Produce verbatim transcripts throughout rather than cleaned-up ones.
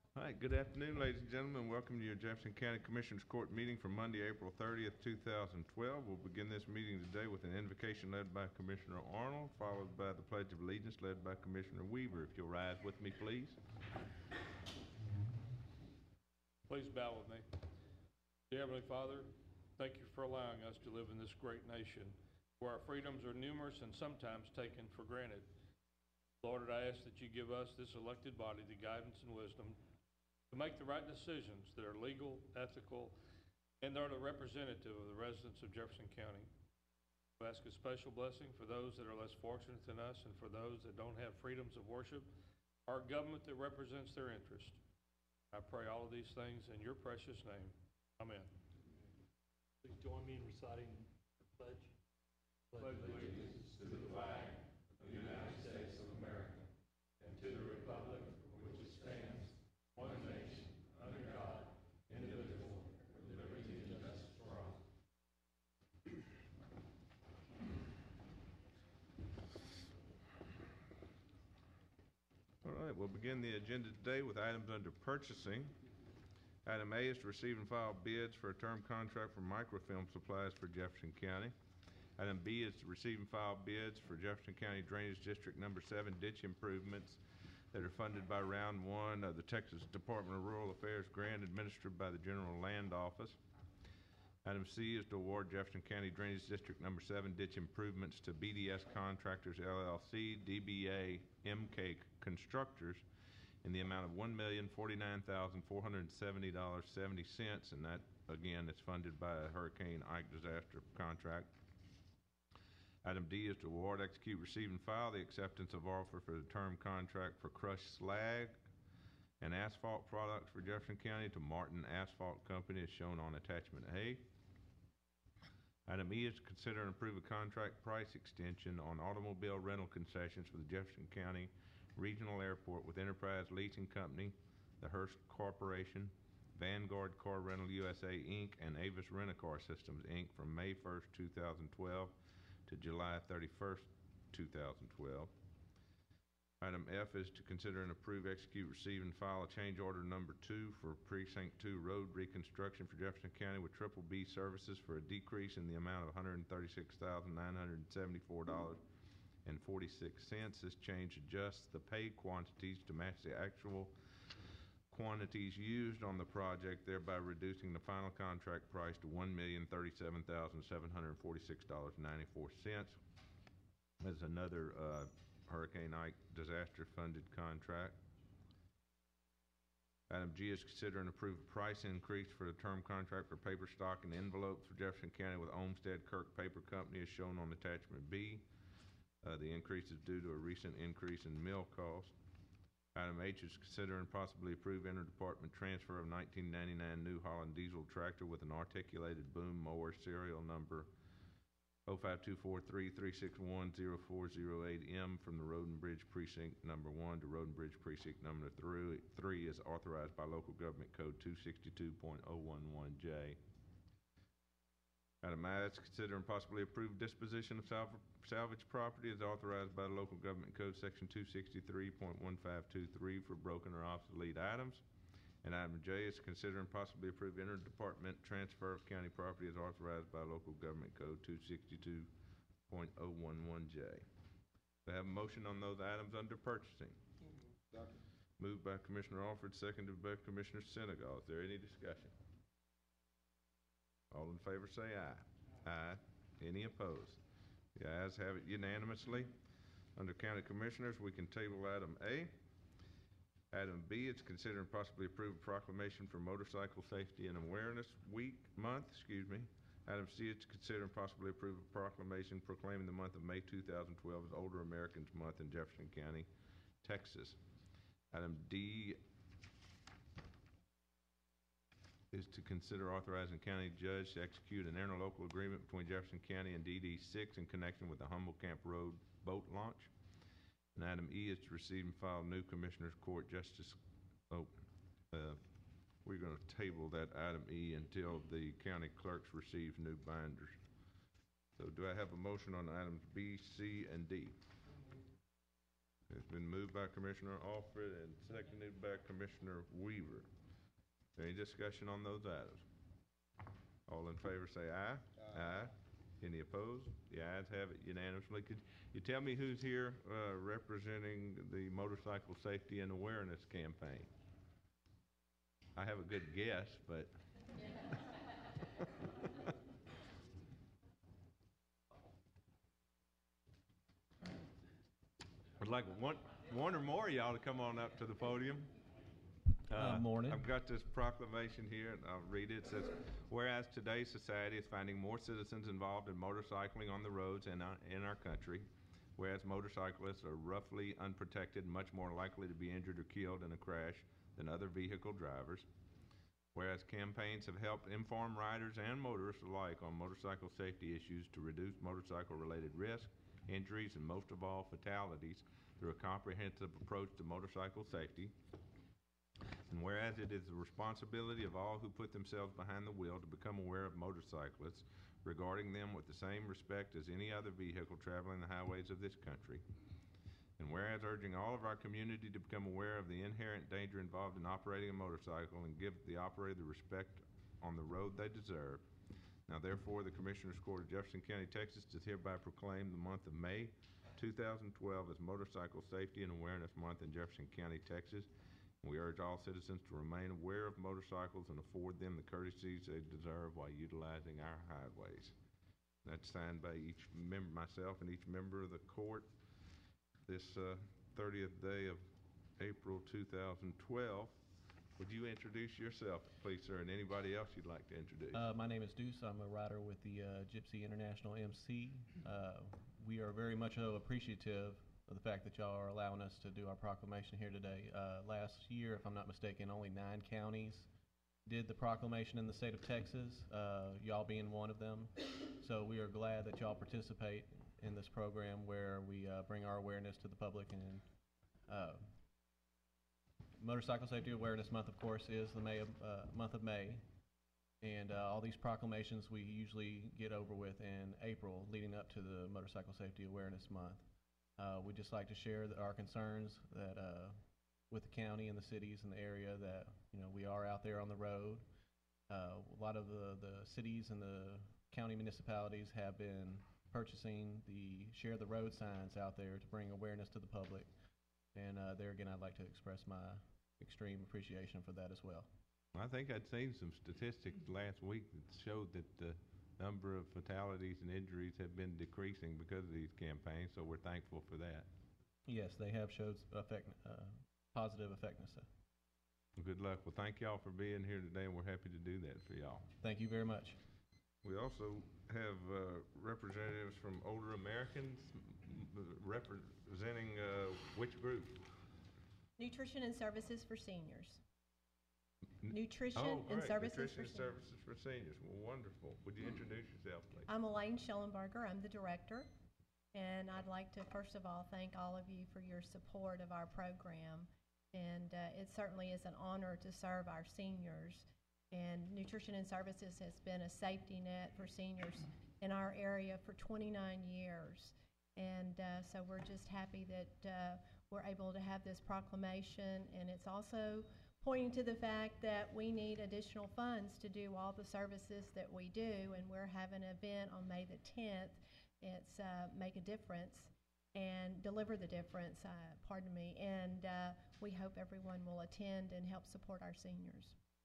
All right, good afternoon, ladies and gentlemen. Welcome to your Jefferson County Commissioners Court meeting for Monday, April thirtieth, two thousand twelve. We'll begin this meeting today with an invocation led by Commissioner Arnold, followed by the Pledge of Allegiance led by Commissioner Weaver. If you'll rise with me, please. Please bow with me. Dear Heavenly Father, thank you for allowing us to live in this great nation where our freedoms are numerous and sometimes taken for granted. Lord, I ask that you give us, this elected body, the guidance and wisdom to make the right decisions that are legal, ethical, and are the representative of the residents of Jefferson County. We ask a special blessing for those that are less fortunate than us and for those that don't have freedoms of worship, our government that represents their interest. I pray all of these things in your precious name. Amen. Please join me in reciting the pledge. Pledge allegiance to the flag of the United States of America and to the republic for which it stands, one nation, under God, indivisible, with liberty and justice for all. All right, we'll begin the agenda today with items under purchasing. Item A is to receive and file bids for a term contract for microfilm supplies for Jefferson County. Item B is to receive and file bids for Jefferson County Drainage District Number seven ditch improvements that are funded by Round One of the Texas Department of Rural Affairs grant administered by the General Land Office. Item C is to award Jefferson County Drainage District Number seven ditch improvements to B D S Contractors L L C, D B A M K Constructors in the amount of one million forty-nine thousand four hundred seventy dollars and seventy cents, and that, again, is funded by a Hurricane Ike disaster contract. Item D is to award, execute, receive, and file the acceptance of offer for the term contract for crushed slag and asphalt products for Jefferson County to Martin Asphalt Company as shown on attachment A. Item E is to consider and approve a contract price extension on automobile rental concessions for the Jefferson County Regional Airport with Enterprise Leasing Company, the Hearst Corporation, Vanguard Car Rental U S A Incorporated, and Avis Rent-A-Car Systems Incorporated from May first, two thousand twelve to July thirty-first, two thousand twelve. Item F is to consider and approve, execute, receive, and file a change order number two for Precinct two road reconstruction for Jefferson County with Triple B Services for a decrease in the amount of one hundred thirty-six thousand nine hundred seventy-four dollars and forty-six cents. This change adjusts the paid quantities to match the actual quantities used on the project, thereby reducing the final contract price to one million thirty-seven thousand seven hundred forty-six dollars and ninety-four cents. There's another uh, Hurricane Ike disaster funded contract. Item G is consider and approve a price increase for the term contract for paper stock and envelopes for Jefferson County with Olmsted Kirk Paper Company as shown on attachment B. Uh, the increase is due to a recent increase in mill cost. Item H is consider and possibly approve interdepartment transfer of nineteen ninety-nine New Holland diesel tractor with an articulated boom mower serial number oh five two four three three six one oh four oh eight M from the Road and Bridge Precinct Number one to Road and Bridge Precinct Number three, three is authorized by Local Government Code two sixty-two point oh one one J. Item I is consider and possibly approve disposition of salv salvage property as authorized by the Local Government Code Section two sixty-three point one five two three for broken or obsolete items. And item J is consider and possibly approve interdepartment transfer of county property as authorized by Local Government Code two sixty-two point oh one one J. Do I have a motion on those items under purchasing? Second. Moved by Commissioner Alford, seconded by Commissioner Senegal. Is there any discussion? All in favor say aye. Aye. Any opposed? The ayes have it unanimously. Under County Commissioners, we can table item A. Item B is consider and possibly approve a proclamation for Motorcycle Safety and Awareness Week, month, excuse me. Item C is to consider and possibly approve a proclamation proclaiming the month of May two thousand twelve as Older Americans Month in Jefferson County, Texas. Item D is to consider authorizing county judge to execute an interlocal agreement between Jefferson County and D D six in connection with the Humble Camp Road boat launch. And item E is to receive and file new Commissioners Court Justice. Oh, uh, we're going to table that item E until the county clerks receive new binders. So do I have a motion on items B, C, and D? It's been moved by Commissioner Alford and seconded by Commissioner Weaver. Any discussion on those items? All in favor say aye. Aye. Any opposed? The ayes have it unanimously. Could you tell me who's here uh, representing the Motorcycle Safety and Awareness Campaign? I have a good guess, but. I'd like one, one or more of y'all to come on up to the podium. Uh, morning. I've got this proclamation here, and I'll read it. It says, whereas today's society is finding more citizens involved in motorcycling on the roads in our, in our country, whereas motorcyclists are roughly unprotected and much more likely to be injured or killed in a crash than other vehicle drivers, whereas campaigns have helped inform riders and motorists alike on motorcycle safety issues to reduce motorcycle-related risk, injuries, and most of all, fatalities through a comprehensive approach to motorcycle safety. And whereas it is the responsibility of all who put themselves behind the wheel to become aware of motorcyclists, regarding them with the same respect as any other vehicle traveling the highways of this country. And whereas urging all of our community to become aware of the inherent danger involved in operating a motorcycle and give the operator the respect on the road they deserve. Now therefore, the Commissioners Court of Jefferson County, Texas does hereby proclaim the month of May two thousand twelve as Motorcycle Safety and Awareness Month in Jefferson County, Texas. We urge all citizens to remain aware of motorcycles and afford them the courtesies they deserve while utilizing our highways. That's signed by each member, myself and each member of the court this uh, thirtieth day of April two thousand twelve. Would you introduce yourself, please, sir, and anybody else you'd like to introduce? Uh, my name is Deuce. I'm a rider with the uh, Gypsy International M C. Uh, we are very much uh, appreciative of the fact that y'all are allowing us to do our proclamation here today. Uh, last year, if I'm not mistaken, only nine counties did the proclamation in the state of Texas, uh, y'all being one of them. So we are glad that y'all participate in this program where we uh, bring our awareness to the public. And uh, Motorcycle Safety Awareness Month, of course, is the May of, uh, month of May. And uh, all these proclamations we usually get over with in April leading up to the Motorcycle Safety Awareness Month. Uh, we'd just like to share the, our concerns that uh, with the county and the cities and the area that, you know, we are out there on the road. Uh, a lot of the, the cities and the county municipalities have been purchasing the Share the Road signs out there to bring awareness to the public. And uh, there again, I'd like to express my extreme appreciation for that as well. I think I'd seen some statistics last week that showed that the number of fatalities and injuries have been decreasing because of these campaigns, so we're thankful for that. Yes, they have showed effect, uh, positive effectiveness. Well, good luck. Well, thank y'all for being here today, and we're happy to do that for y'all. Thank you very much. We also have uh, representatives from Older Americans representing uh, which group? Nutrition and Services for Seniors. N- Nutrition oh, and great. Services Nutrition for and Services for Seniors. Well, wonderful. Would you introduce yourself, please? I'm Elaine Schellenberger. I'm the director. And I'd like to, first of all, thank all of you for your support of our program. And uh, it certainly is an honor to serve our seniors. And Nutrition and Services has been a safety net for seniors in our area for twenty-nine years. And uh, so we're just happy that uh, we're able to have this proclamation. And it's also pointing to the fact that we need additional funds to do all the services that we do. And we're having an event on May the tenth. It's uh, Make a Difference and Deliver the Difference, uh, pardon me. And uh, we hope everyone will attend and help support our seniors.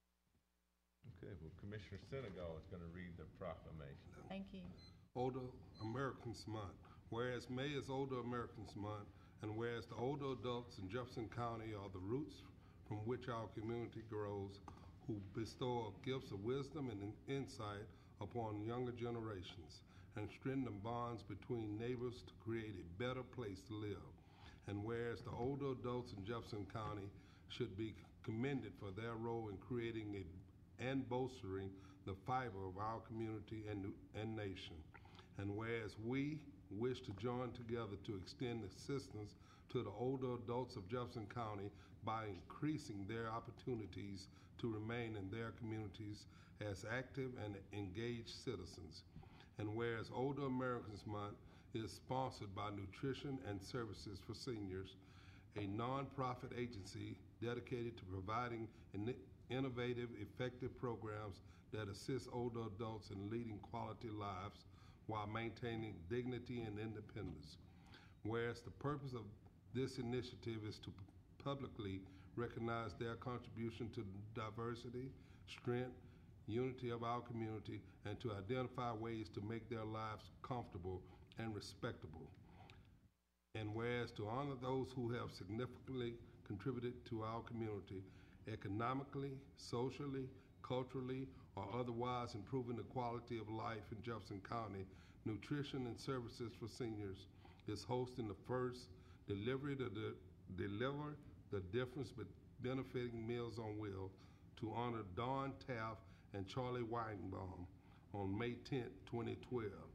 Okay, well, Commissioner Senegal is going to read the proclamation. Thank you. Older Americans Month. Whereas May is Older Americans Month, and whereas the older adults in Jefferson County are the roots from which our community grows, who bestow gifts of wisdom and insight upon younger generations, and strengthen bonds between neighbors to create a better place to live. And whereas the older adults in Jefferson County should be commended for their role in creating a, and bolstering the fiber of our community and, and nation. And whereas we wish to join together to extend assistance to the older adults of Jefferson County by increasing their opportunities to remain in their communities as active and engaged citizens. And whereas Older Americans Month is sponsored by Nutrition and Services for Seniors, a nonprofit agency dedicated to providing in- innovative, effective programs that assist older adults in leading quality lives while maintaining dignity and independence. Whereas the purpose of this initiative is to publicly recognize their contribution to diversity, strength, unity of our community, and to identify ways to make their lives comfortable and respectable. And whereas to honor those who have significantly contributed to our community, economically, socially, culturally, or otherwise improving the quality of life in Jefferson County, Nutrition and Services for Seniors is hosting the first delivery to the, deliver the difference but benefiting Meals on Wheels to honor Dawn Taft and Charlie Weidenbaum on May tenth, twenty twelve.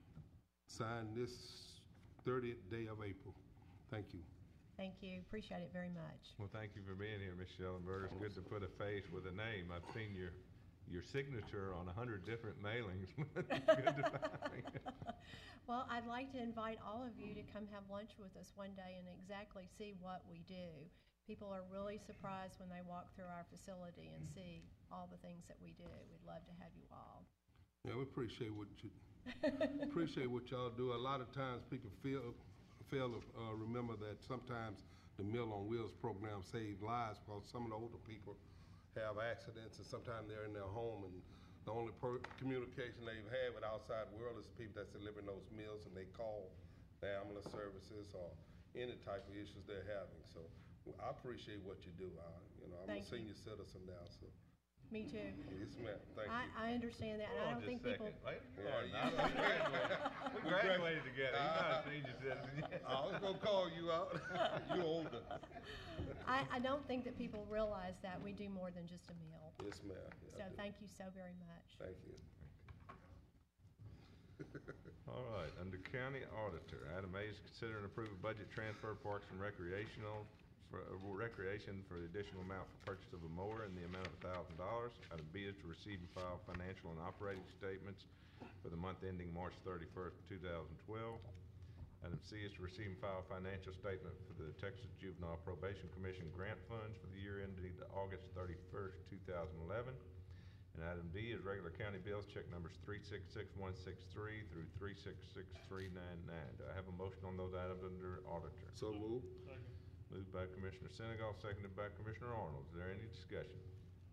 Signed this thirtieth day of April. Thank you. Thank you. Appreciate it very much. Well, thank you for being here, Miz Schellenberger. It's good to put a face with a name. I've seen your, your signature on a hundred different mailings. It's good to find. Well, I'd like to invite all of you to come have lunch with us one day and exactly see what we do. People are really surprised when they walk through our facility and see all the things that we do. We'd love to have you all. Yeah, we appreciate what you appreciate what y'all do. A lot of times people feel fail to uh, remember that sometimes the Meal on Wheels program saves lives because some of the older people have accidents and sometimes they're in their home and the only per- communication they have with outside world is people that's delivering those meals and they call the ambulance services or any type of issues they're having. So I appreciate what you do. Uh, you know, I'm Thank a senior citizen now, so Me too. yes, ma'am. Thank I, you. I understand that, and I don't think people, Wait, you Yeah, are you- not. We graduated. We graduated together. You're not a senior citizen yet. I was gonna call you out. You older. I, I don't think that people realize that we do more than just a meal. Yes, ma'am. So Yeah, I do. thank you so very much. Thank you. All right, under County Auditor, item A is consider and approve a budget transfer Parks and Recreational, for, uh, Recreation for the additional amount for purchase of a mower in the amount of one thousand dollars. Item B is to receive and file financial and operating statements for the month ending March thirty-first, two thousand twelve. Item C is to receive and file financial statement for the Texas Juvenile Probation Commission grant funds for the year ending August thirty-first, two thousand eleven. And item D is regular county bills, check numbers three six six one six three through three six six three nine nine. Do I have a motion on those items under auditor? So move. Second. Moved by Commissioner Senegal, seconded by Commissioner Arnold. Is there any discussion?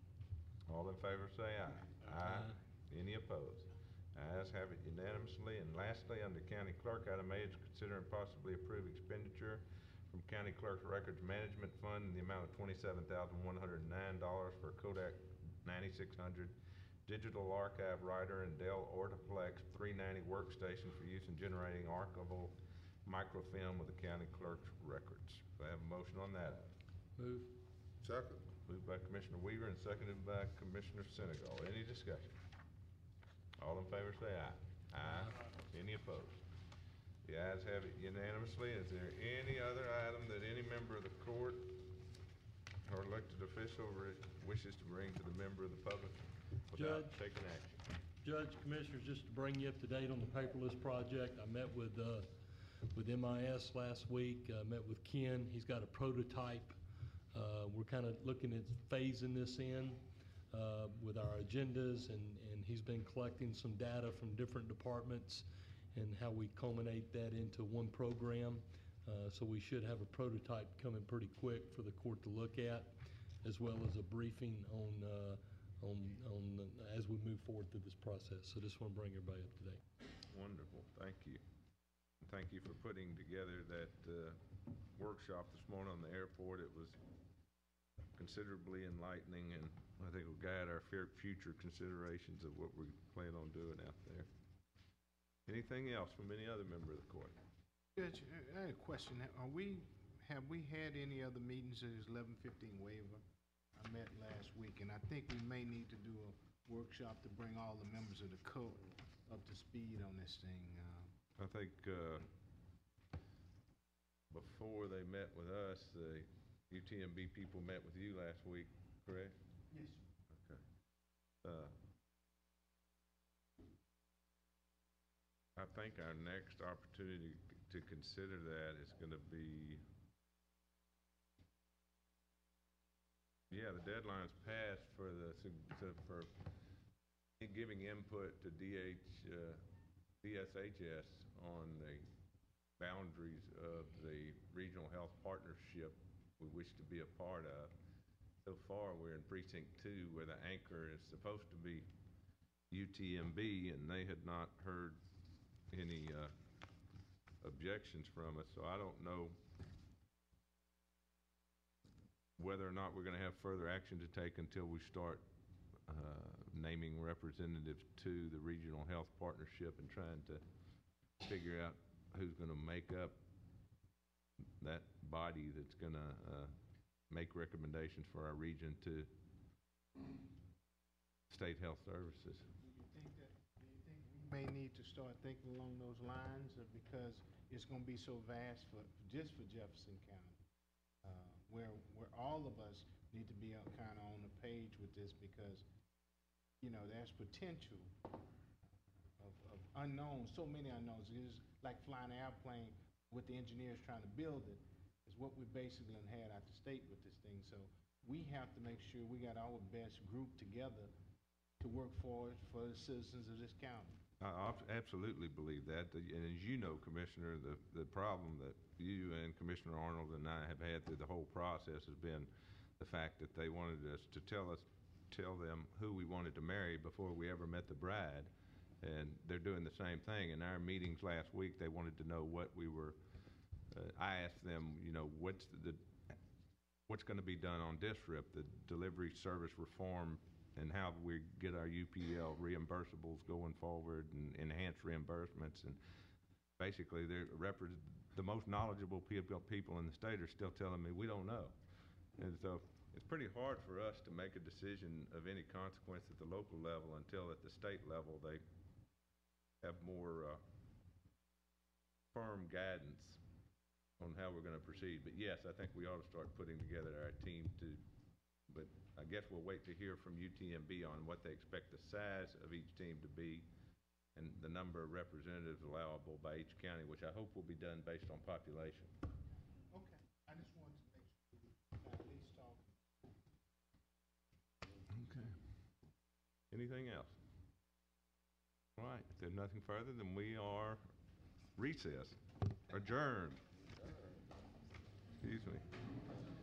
All in favor say aye. Aye. Any opposed? Ayes have it unanimously. And lastly, under County Clerk, item A is to consider and possibly approve expenditure from County Clerk's Records Management Fund in the amount of twenty-seven thousand one hundred nine dollars for Kodak ninety-six hundred Digital Archive Writer and Dell Ortoplex three ninety workstation for use in generating archival microfilm with the County Clerk's records. Do I have a motion on that item? Move. Second. Moved by Commissioner Weaver and seconded by Commissioner Senegal. Any discussion? All in favor say aye. Aye. Any opposed? The ayes have it unanimously. Is there any other item that any member of the court or elected official re- wishes to bring to the member of the public without Judge. taking action? Judge, Commissioners, just to bring you up to date on the paperless project, I met with, uh, with M I S last week, uh, met with Ken. He's got a prototype. Uh, we're kind of looking at phasing this in, uh, with our agendas, and, and he's been collecting some data from different departments and how we culminate that into one program. Uh, so we should have a prototype coming pretty quick for the court to look at, as well as a briefing on, uh, on, on, uh, as we move forward through this process. So just want to bring everybody up to date. Wonderful, thank you. And thank you for putting together that uh, workshop this morning on the airport. It was considerably enlightening, and I think will guide our fu- future considerations of what we plan on doing out there. Anything else from any other member of the court? Judge, I had a question. Are we, have we had any other meetings of this eleven fifteen waiver? I met last week, and I think we may need to do a workshop to bring all the members of the court up to speed on this thing. Uh, I think uh, before they met with us, the U T M B people met with you last week, correct? Yes. Okay. Uh, I think our next opportunity to consider that is going to be Yeah, the deadline's passed for the, sig- to- for giving input to D H, uh, D S H S on the boundaries of the regional health partnership we wish to be a part of. So far, we're in precinct two, where the anchor is supposed to be U T M B, and they had not heard any uh, objections from us, so I don't know whether or not we're going to have further action to take until we start uh, naming representatives to the regional health partnership and trying to figure out who's going to make up that body that's going to uh, make recommendations for our region to state health services. Do you think that, do you think we may need to start thinking along those lines, or because it's gonna be so vast for, just for Jefferson County? Uh, where, where all of us need to be kind of on the page with this, because, you know, there's potential of, of unknowns, so many unknowns. It's like flying an airplane with the engineers trying to build it, is what we basically had out the state with this thing. So we have to make sure we got our best group together to work forward for the citizens of this county. I ab- absolutely believe that. The- And as you know, Commissioner, the, the problem that you and Commissioner Arnold and I have had through the whole process has been the fact that they wanted us to tell us, tell them who we wanted to marry before we ever met the bride. And they're doing the same thing. In our meetings last week, they wanted to know what we were, uh, I asked them, you know, what's the, what's going to be done on DSRIP, the delivery service reform, and how we get our U P L reimbursables going forward and enhanced reimbursements. And basically, they're repre- the most knowledgeable people, people in the state are still telling me, we don't know. And so it's pretty hard for us to make a decision of any consequence at the local level until at the state level they have more uh, firm guidance on how we're going to proceed. But yes, I think we ought to start putting together our team to, but I guess we'll wait to hear from U T M B on what they expect the size of each team to be and the number of representatives allowable by each county, which I hope will be done based on population. Okay, I just wanted to make sure we at least talk. Okay. Anything else? All right, if there's nothing further, then we are recessed, adjourned. Excuse me.